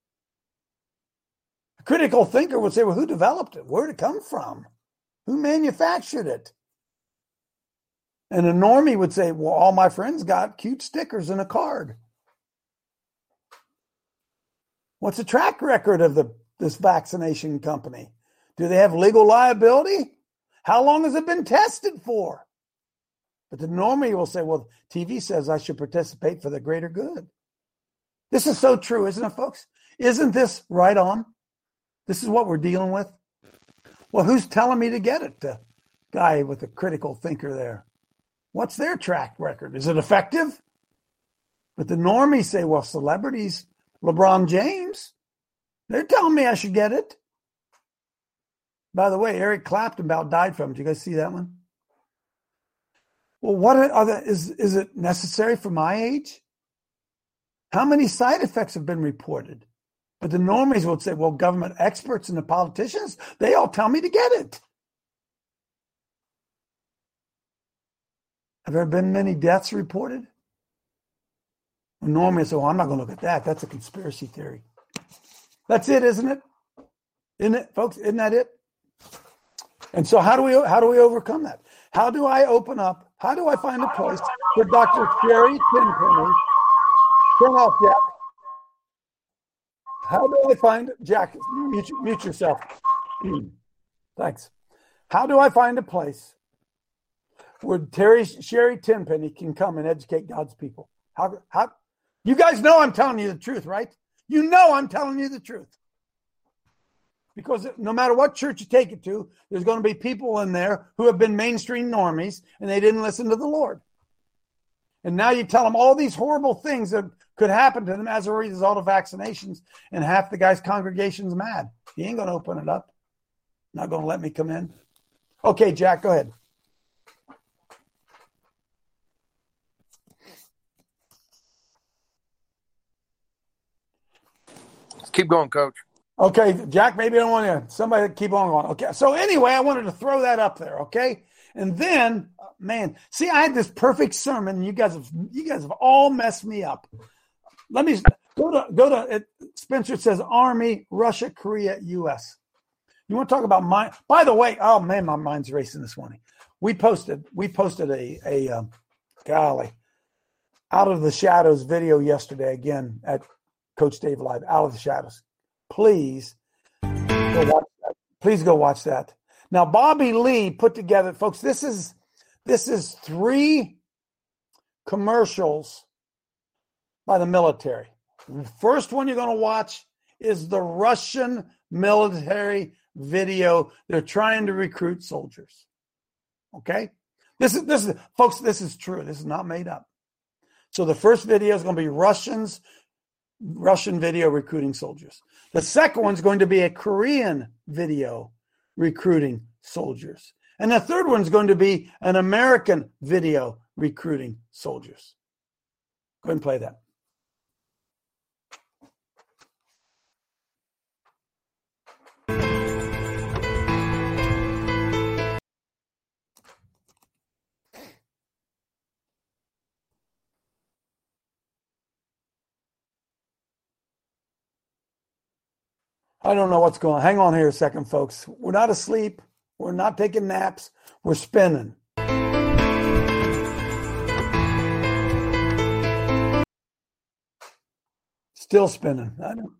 A critical thinker would say, well, who developed it? Where did it come from? Who manufactured it? And a normie would say, well, all my friends got cute stickers and a card. What's the track record of the this vaccination company? Do they have legal liability? How long has it been tested for? But the normie will say, well, T V says I should participate for the greater good. This is so true, isn't it, folks? Isn't this right on? This is what we're dealing with. Well, who's telling me to get it? The guy with the critical thinker there. What's their track record? Is it effective? But the normies say, well, celebrities, LeBron James, they're telling me I should get it. By the way, Eric Clapton about died from it. Did you guys see that one? Well, what are the, is, is it necessary for my age? How many side effects have been reported? But the normies would say, well, government experts and the politicians, they all tell me to get it. Have there been many deaths reported? Normies say, well, I'm not going to look at that. That's a conspiracy theory. That's it, isn't it? Isn't it, folks? Isn't that it? And so how do we how do we overcome that? How do I open up? How do I find a place for Doctor Sherry Tenpenny? Turn off, Jack. How do I find, Jack, mute, mute yourself. Thanks. How do I find a place where Terry Sherry Tenpenny can come and educate God's people? How, how, you guys know I'm telling you the truth, right? You know I'm telling you the truth. Because no matter what church you take it to, there's going to be people in there who have been mainstream normies and they didn't listen to the Lord. And now you tell them all these horrible things that could happen to them as a result of vaccinations, and half the guy's congregation's mad. He ain't going to open it up. Not going to let me come in. Okay, Jack, go ahead. Keep going, Coach. Okay, Jack, maybe I don't want to, somebody keep on going. Okay, so anyway, I wanted to throw that up there, okay? And then, man, see, I had this perfect sermon, and you guys have, you guys have all messed me up. Let me go to, go to, it, Spencer says Army, Russia, Korea, U S. You want to talk about mine? By the way, oh man, my mind's racing this morning. We posted, we posted a, a um, golly, Out of the Shadows video yesterday, again, at Coach Dave Live, Out of the Shadows. Please go watch that. Please go watch that. Now, Bobby Lee put together, folks, this is this is three commercials by the military. The first one you're going to watch is the Russian military video. They're trying to recruit soldiers. Okay? This is this is folks, this is true. This is not made up. So the first video is going to be Russians Russian video recruiting soldiers. The second one's going to be a Korean video recruiting soldiers. And the third one's going to be an American video recruiting soldiers. Go ahead and play that. I don't know what's going on. Hang on here a second, folks. We're not asleep. We're not taking naps. We're spinning. Still spinning. I don't.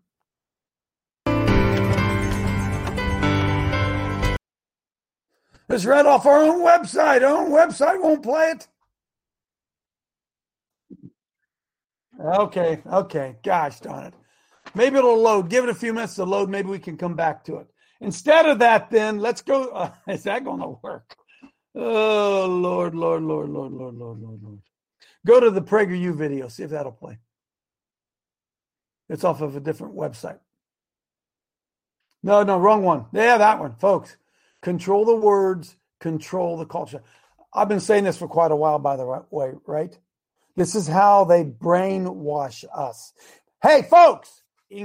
It's right off our own website. Our own website won't play it. Okay, okay. Gosh darn it. Maybe it'll load. Give it a few minutes to load. Maybe we can come back to it. Instead of that, then, let's go. Uh, is that going to work? Oh, Lord, Lord, Lord, Lord, Lord, Lord, Lord, Lord. Go to the PragerU video. See if that'll play. It's off of a different website. No, no, wrong one. Yeah, that one, folks. Control the words, control the culture. I've been saying this for quite a while, by the way, right? This is how they brainwash us. Hey, folks,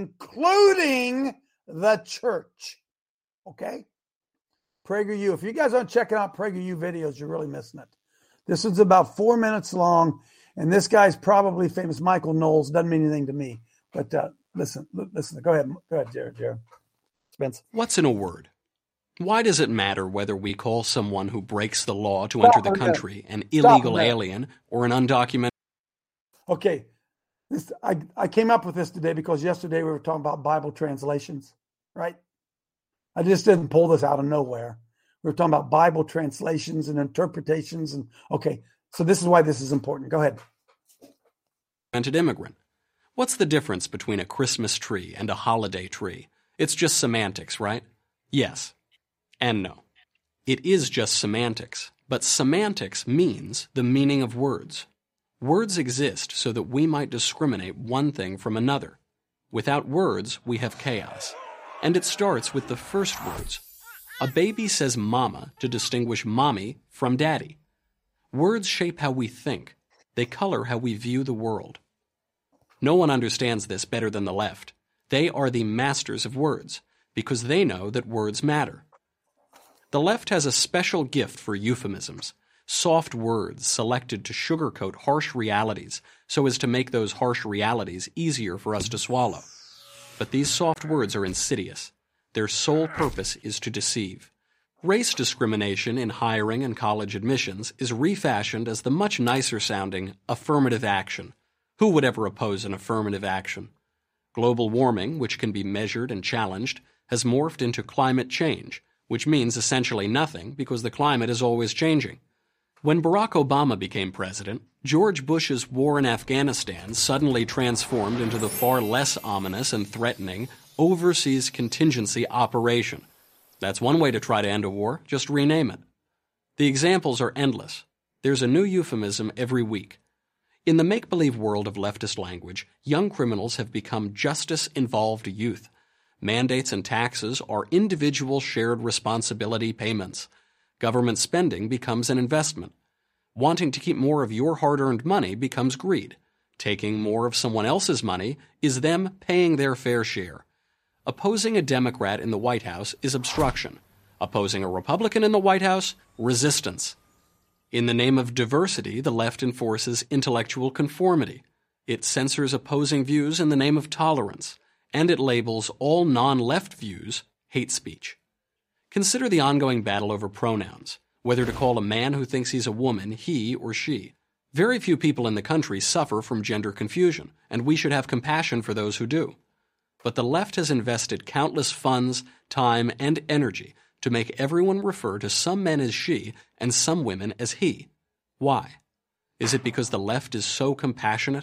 including the church. Okay? PragerU. If you guys aren't checking out PragerU videos, you're really missing it. This one's about four minutes long, and this guy's probably famous. Michael Knowles. Doesn't mean anything to me. But uh, listen, listen. Go ahead. Go ahead, Jared. Jared. Spence. What's in a word? Why does it matter whether we call someone who breaks the law to enter the country an illegal alien or an undocumented? Okay. This, I, I came up with this today because yesterday we were talking about Bible translations, right? I just didn't pull this out of nowhere. We were talking about Bible translations and interpretations. And okay, so this is why this is important. Go ahead. Immigrant. What's the difference between a Christmas tree and a holiday tree? It's just semantics, right? Yes. And no. It is just semantics, but semantics means the meaning of words. Words exist so that we might discriminate one thing from another. Without words, we have chaos. And it starts with the first words. A baby says mama to distinguish mommy from daddy. Words shape how we think. They color how we view the world. No one understands this better than the left. They are the masters of words because they know that words matter. The left has a special gift for euphemisms. Soft words selected to sugarcoat harsh realities so as to make those harsh realities easier for us to swallow. But these soft words are insidious. Their sole purpose is to deceive. Race discrimination in hiring and college admissions is refashioned as the much nicer sounding affirmative action. Who would ever oppose an affirmative action? Global warming, which can be measured and challenged, has morphed into climate change, which means essentially nothing because the climate is always changing. When Barack Obama became president, George Bush's war in Afghanistan suddenly transformed into the far less ominous and threatening Overseas Contingency Operation. That's one way to try to end a war, just rename it. The examples are endless. There's a new euphemism every week. In the make-believe world of leftist language, young criminals have become justice-involved youth. Mandates and taxes are individual shared responsibility payments. Government spending becomes an investment. Wanting to keep more of your hard-earned money becomes greed. Taking more of someone else's money is them paying their fair share. Opposing a Democrat in the White House is obstruction. Opposing a Republican in the White House, resistance. In the name of diversity, the left enforces intellectual conformity. It censors opposing views in the name of tolerance, and it labels all non-left views hate speech. Consider the ongoing battle over pronouns, whether to call a man who thinks he's a woman he or she. Very few people in the country suffer from gender confusion, and we should have compassion for those who do. But the left has invested countless funds, time, and energy to make everyone refer to some men as she and some women as he. Why? Is it because the left is so compassionate?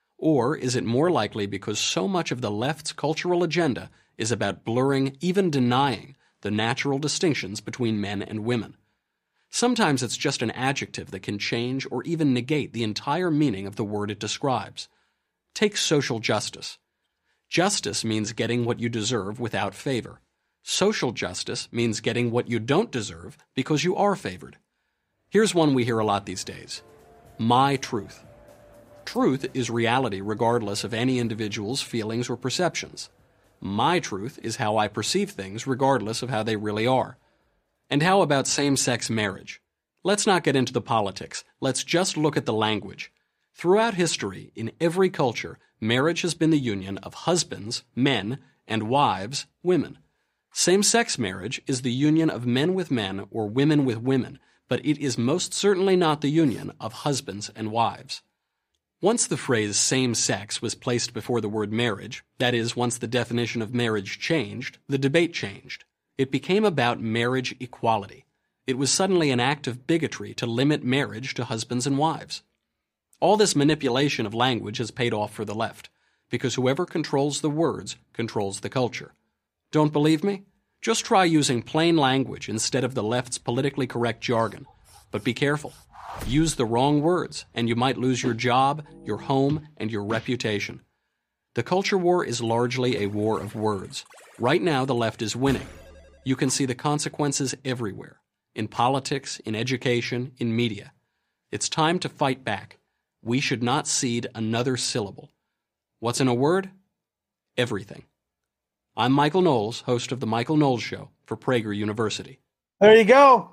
Or is it more likely because so much of the left's cultural agenda is about blurring, even denying, the natural distinctions between men and women? Sometimes it's just an adjective that can change or even negate the entire meaning of the word it describes. Take social justice. Justice means getting what you deserve without favor. Social justice means getting what you don't deserve because you are favored. Here's one we hear a lot these days. My truth. Truth is reality regardless of any individual's feelings or perceptions. My truth is how I perceive things regardless of how they really are. And how about same-sex marriage? Let's not get into the politics. Let's just look at the language. Throughout history, in every culture, marriage has been the union of husbands, men, and wives, women. Same-sex marriage is the union of men with men or women with women, but it is most certainly not the union of husbands and wives. Once the phrase same-sex was placed before the word marriage, that is, once the definition of marriage changed, the debate changed. It became about marriage equality. It was suddenly an act of bigotry to limit marriage to husbands and wives. All this manipulation of language has paid off for the left, because whoever controls the words controls the culture. Don't believe me? Just try using plain language instead of the left's politically correct jargon. But be careful. Use the wrong words, and you might lose your job, your home, and your reputation. The culture war is largely a war of words. Right now, the left is winning. You can see the consequences everywhere. In politics, in education, in media. It's time to fight back. We should not cede another syllable. What's in a word? Everything. I'm Michael Knowles, host of The Michael Knowles Show for Prager University. There you go.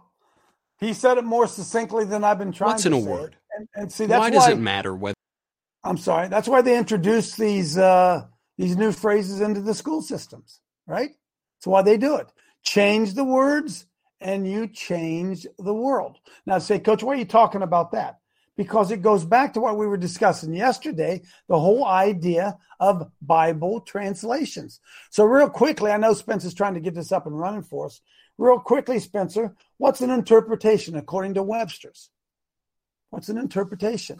He said it more succinctly than I've been trying What's to in a say word? And, and see, that's why why does it matter whether... I'm sorry. That's why they introduce these uh, these new phrases into the school systems, right? That's why they do it. Change the words, and you change the world. Now, say, Coach, why are you talking about that? Because it goes back to what we were discussing yesterday, the whole idea of Bible translations. So real quickly, I know Spencer's trying to get this up and running for us. Real quickly, Spencer, what's an interpretation according to Webster's? What's an interpretation?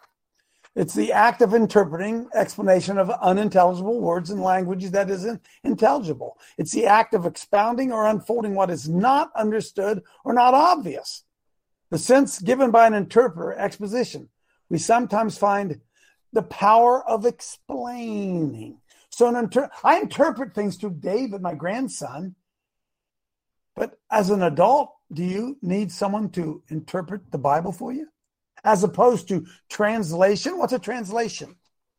It's the act of interpreting explanation of unintelligible words in language that isn't intelligible. It's the act of expounding or unfolding what is not understood or not obvious. The sense given by an interpreter, exposition, we sometimes find the power of explaining. So an inter- I interpret things to David, my grandson, but as an adult, do you need someone to interpret the Bible for you? As opposed to translation. What's a translation?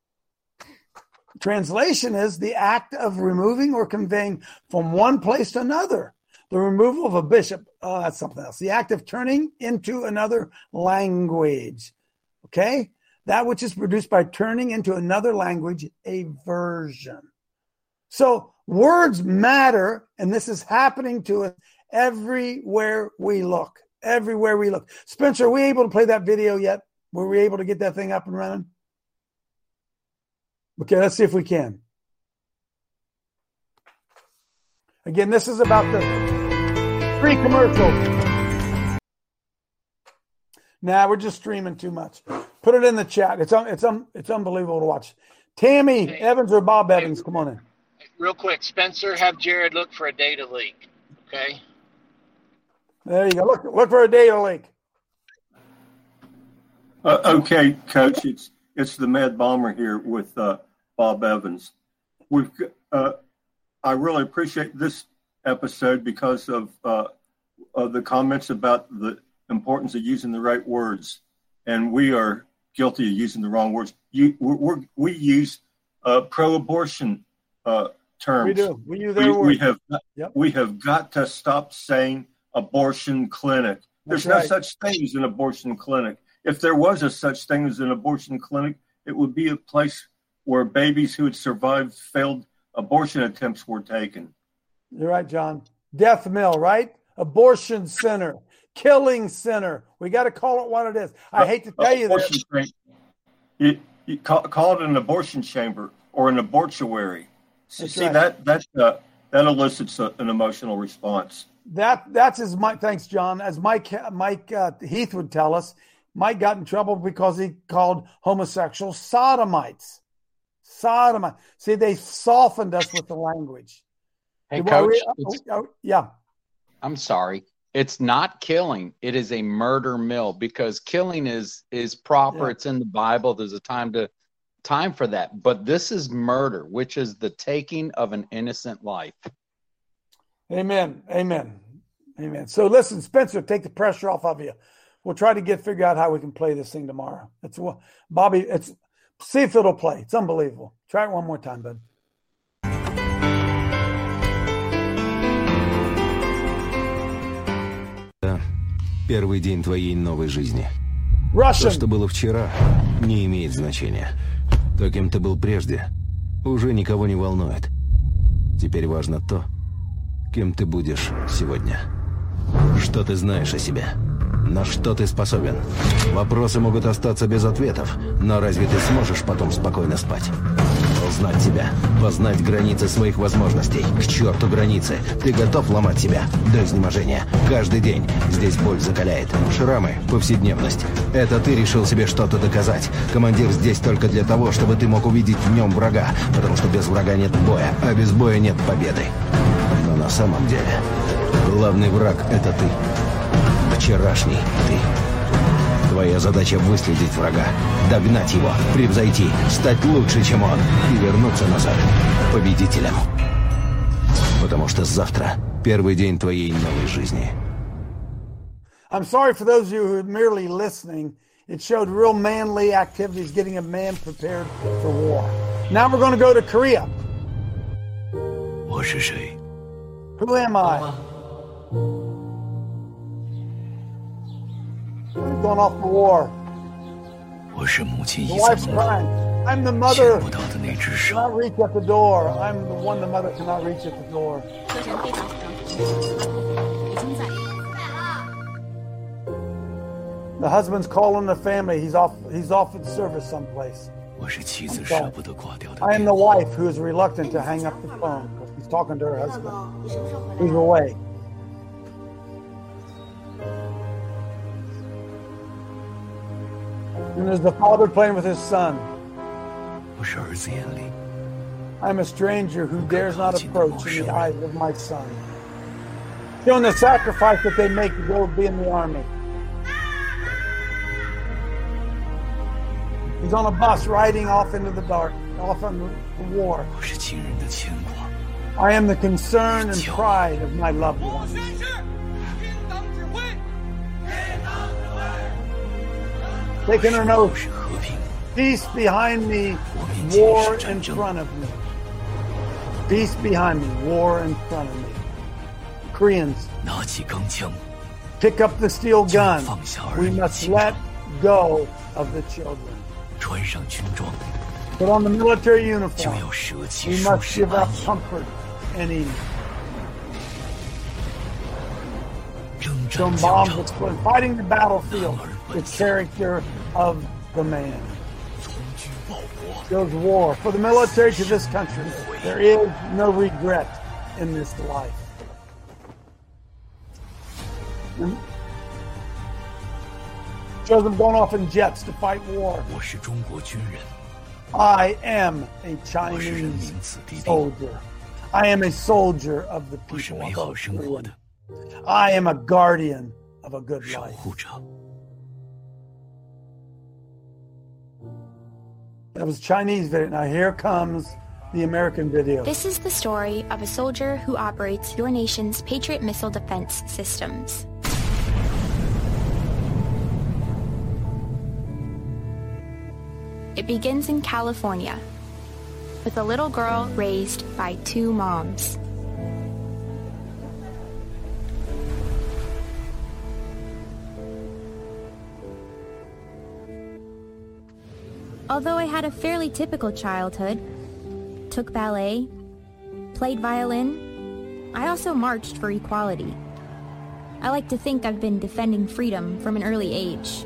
Translation is the act of removing or conveying from one place to another. The removal of a bishop, oh, that's something else. The act of turning into another language. Okay? That which is produced by turning into another language, a version. So words matter, and this is happening to us everywhere we look. Everywhere we look. Spencer, are we able to play that video yet? Were we able to get that thing up and running? Okay, let's see if we can. Again, this is about the free commercial. Nah, we're just streaming too much. Put it in the chat. It's un- it's un- it's unbelievable to watch. Tammy hey, Evans or Bob Evans, hey, come on in. Real quick, Spencer, have Jared look for a data leak. Okay. There you go. Look, look for a data leak. Uh, okay, Coach. It's it's the Mad Bomber here with uh, Bob Evans. We've uh, I really appreciate this episode because of, uh, of the comments about the importance of using the right words, and we are guilty of using the wrong words. You, we're, we're, we use uh, pro-abortion uh, terms. We do. We use their we, words. We have yep. we have got to stop saying abortion clinic. There's That's no right. such thing as an abortion clinic. If there was a such thing as an abortion clinic, it would be a place where babies who had survived failed abortion attempts were taken. You're right, John. Death mill, right? Abortion center, killing center. We got to call it what it is. I uh, hate to tell you that. You, you call, call it an abortion chamber or an abortuary. That's See, right. that that uh, that elicits a, an emotional response. That that's as Mike. Thanks, John. As Mike Mike uh, Heath would tell us, Mike got in trouble because he called homosexuals sodomites. Sodomite. See, they softened us with the language. Hey, well, Coach. we, oh, oh, yeah. I'm sorry. It's not killing. It is a murder mill because killing is is proper. Yeah. It's in the Bible. There's a time to time for that. But this is murder, which is the taking of an innocent life. Amen. Amen. Amen. So listen, Spencer, take the pressure off of you. We'll try to get figure out how we can play this thing tomorrow. It's Bobby. It's see if it'll play. It's unbelievable. Try it one more time, bud. Первый день твоей новой жизни. Russian. То, что было вчера, не имеет значения. То, кем ты был прежде, уже никого не волнует. Теперь важно то, кем ты будешь сегодня. Что ты знаешь о себе? На что ты способен? Вопросы могут остаться без ответов, но разве ты сможешь потом спокойно спать? Узнать себя, познать границы своих возможностей. К черту границы. Ты готов ломать себя до изнеможения. Каждый день здесь боль закаляет. Шрамы, повседневность. Это ты решил себе что-то доказать. Командир здесь только для того, чтобы ты мог увидеть в нем врага. Потому что без врага нет боя, а без боя нет победы. Но на самом деле главный враг — это ты. Вчерашний ты. Твоя задача — выследить врага, догнать его, превзойти, стать лучше, чем он, и вернуться назад победителем. Потому что завтра первый день твоей новой жизни. I'm sorry for those of you who are merely listening. It showed real manly activities, getting a man prepared for war. Now we're going to go to Korea. Who am I? I'm going off to war. The wife's crying. I'm the mother who cannot reach at the door. I'm the one the mother cannot reach at the door. The husband's calling the family. He's off. He's off at service someplace. I am the wife who is reluctant to hang up the phone. He's talking to her husband. He's away. And there's the father playing with his son. I'm a stranger who dares not approach in the eyes of my son. Showing the sacrifice that they make to go be in the army. He's on a bus riding off into the dark, off on the war. I am the concern and pride of my loved ones. Taking an oath. Peace behind me, war in front of me. Peace behind me, war in front of me. Koreans, pick up the steel gun. We must let go of the children. Put on the military uniform. We must give up comfort and ease. Some bombs explode. Fighting the battlefield, the character of the man. Goes war. For the military to this country, there is no regret in this life. And shows them going off in jets to fight war. I am a Chinese soldier. I am a soldier of the people. I am a guardian of a good life. That was Chinese video. Now here comes the American video. This is the story of a soldier who operates your nation's Patriot missile defense systems. It begins in California with a little girl raised by two moms. Although I had a fairly typical childhood, took ballet, played violin, I also marched for equality. I like to think I've been defending freedom from an early age.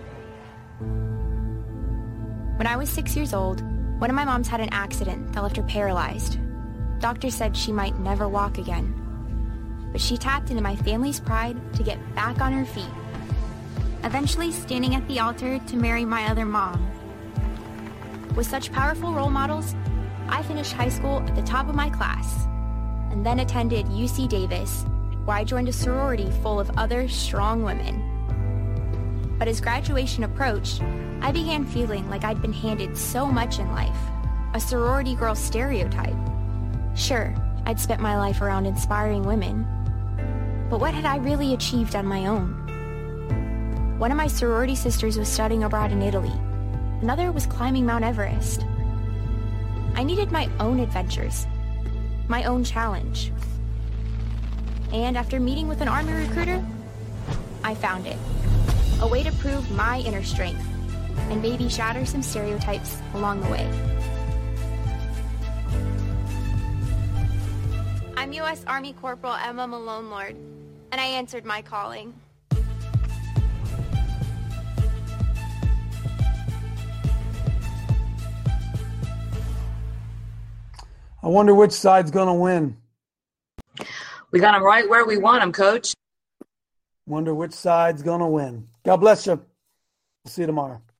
When I was six years old, one of my moms had an accident that left her paralyzed. Doctors said she might never walk again. But she tapped into my family's pride to get back on her feet, eventually standing at the altar to marry my other mom. With such powerful role models, I finished high school at the top of my class, and then attended U C Davis, where I joined a sorority full of other strong women. But as graduation approached, I began feeling like I'd been handed so much in life, a sorority girl stereotype. Sure, I'd spent my life around inspiring women. But what had I really achieved on my own? One of my sorority sisters was studying abroad in Italy. Another was climbing Mount Everest. I needed my own adventures, my own challenge. And after meeting with an Army recruiter, I found it. A way to prove my inner strength and maybe shatter some stereotypes along the way. I'm U S Army Corporal Emma Malone Lord, and I answered my calling. I wonder which side's going to win. We got them right where we want them, Coach. Wonder which side's going to win. God bless you. See you tomorrow.